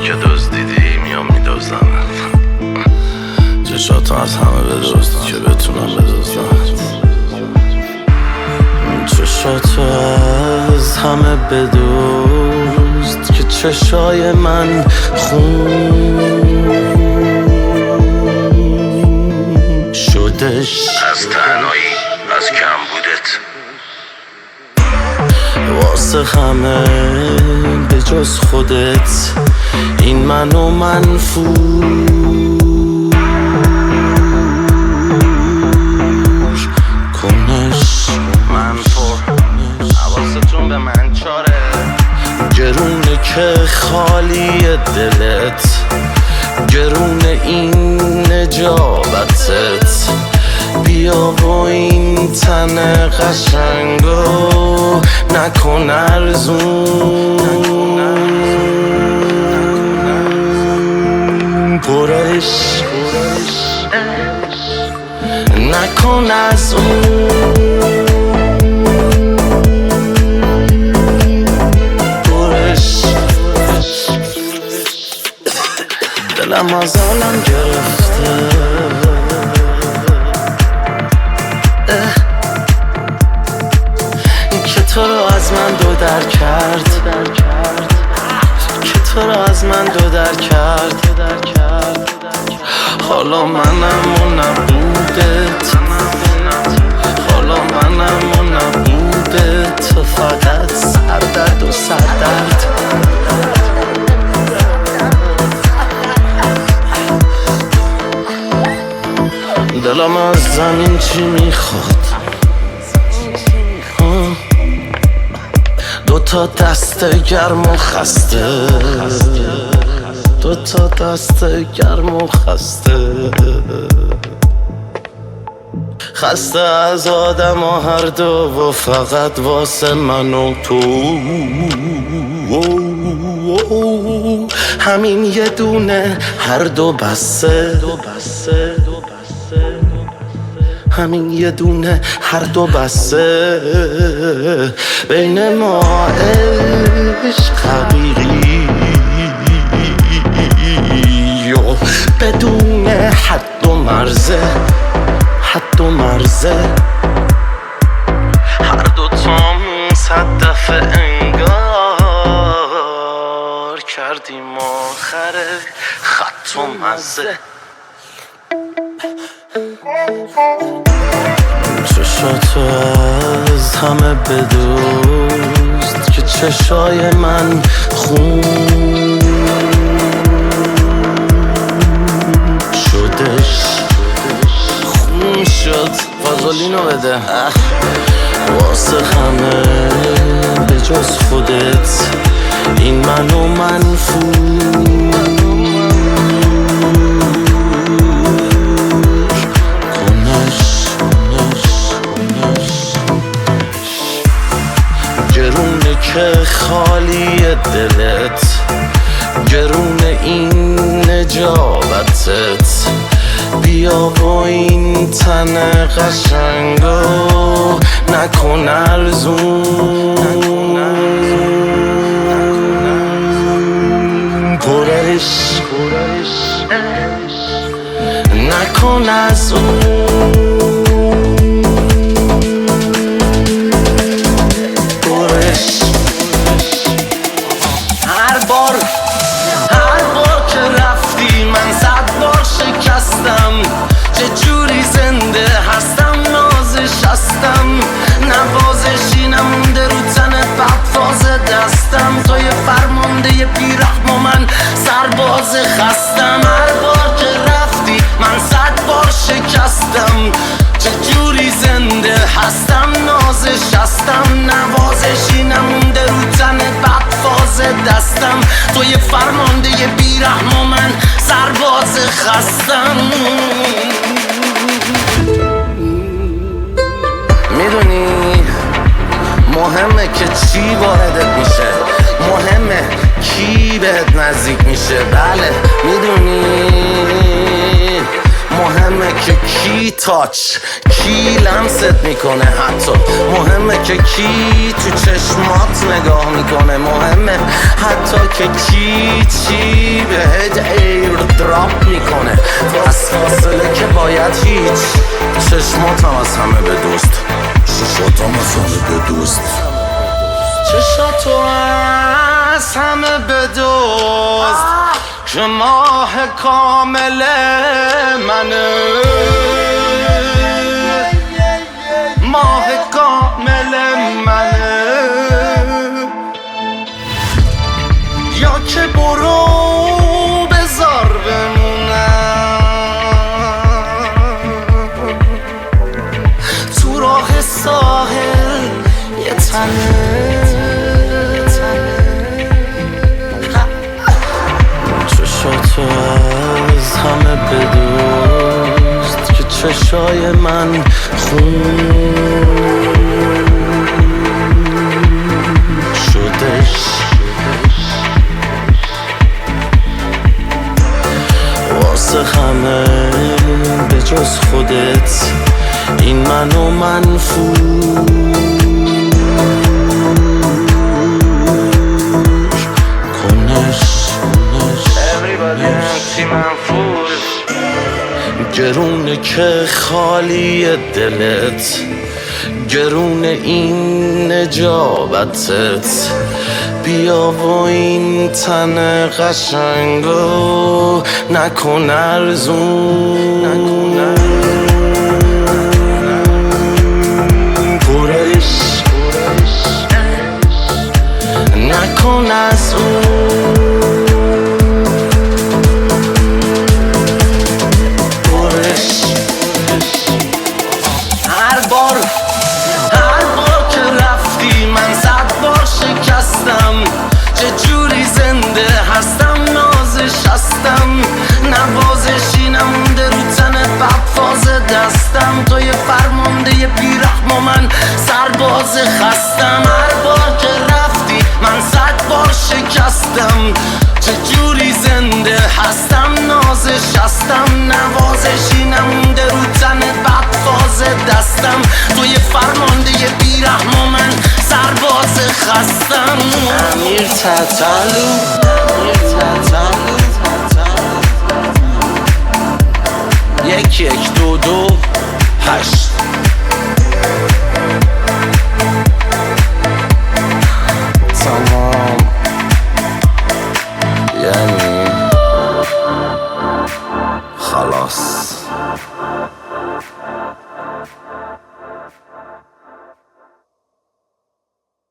که دزدیدی میام میدوزم چشاتو از همه بدزد که بتونم بدزدم چشاتو از همه بدزد که چشای من خون شدش از تنهایی از کمبودت واسه همه به جز خودت این منو منفور کنش منفور حواستون به من چاره گرونه که خالی دلت گرونه این نجابتت بیا و این تن قشنگو نکن ارزون پرش نکن از اون پرش دلم از عالم گرفته که تو رو از من دو در کرد که تو رو از من دو در کرد حالا منم و نبودت حالا منم و نبودت تو فقط سردرد و سردرد دلم از زمین چی میخواد دوتا دست گرم و خسته دوتا دست گرم و خسته از آدم و هر دو و فقط واسه من و تو همین یه دونه هر دو بسته همین یه دونه هر دو بسته بین ما عشق حقیقی بدون حد و مرزه حد و مرزه هر دو تامون 100 دفعه انگار کردیم آخر خط و مزه چشاتو از همه بدزد که چشای من خون شدش خون شد فازولینو بده واسه همه به جز خودت این منو منفور گرونه که خالی دلت گرونه این نجابتت بیا و این تن قشنگو نکن ارزون پرش نکن از اون هر بار که رفتی من 100 بار شکستم چه جوری زنده هستم نازش هستم نوازشی نمونده رو تنت بعد فاز دستم تو یه فرمانده یه بیرحم و من سرباز خستم هر بار که رفتی من 100 بار شکستم چه جوری زنده هستم نازش هستم نوازشی نمونده رو تنت بعد فاز دستم تو یه فرمانده یه بیرحم و من سرباز خستم میدونی مهمه که چی واردت میشه مهمه کی بهت نزدیک میشه بله میدونی مهمه که کی تاچ کی لمست میکنه حتی مهمه که کی تو چشمات نگاه میکنه مهمه حتی که چی بهت ایر دراپ میکنه از فاصله که باید هیچ چشماتم از همه به دوست چشاتم از همه به دوست چشاتو از همه به دوست که ماه کامل منه ماه کامل منه یا که برو بذار بمونم تو راه ساحل یه تنه چشاتو از همه بدوست که چشای من خون شدش واسه همه به جز خودت این منو منفور گرونه که خالی دلت گرونه این نجابتت بیا و این تن قشنگو نکن ارزون پرش نکن از اون هر بار که رفتی من 100 بار شکستم چه جوری زنده هستم نازش هستم نوازشی نمونده رو تنت بعد فاز دستم تو یه فرمانده یه بیرحم و من سرباز خستم هر بار که رفتی من 100 بار شکستم چه جوری زنده هستم نازش هستم نوازشی نمونده رو تنت بعد فاز دستم تو یه فرمانده یه بیرحم و من سرباز خستم امیر تتلو یک 1 2 2 8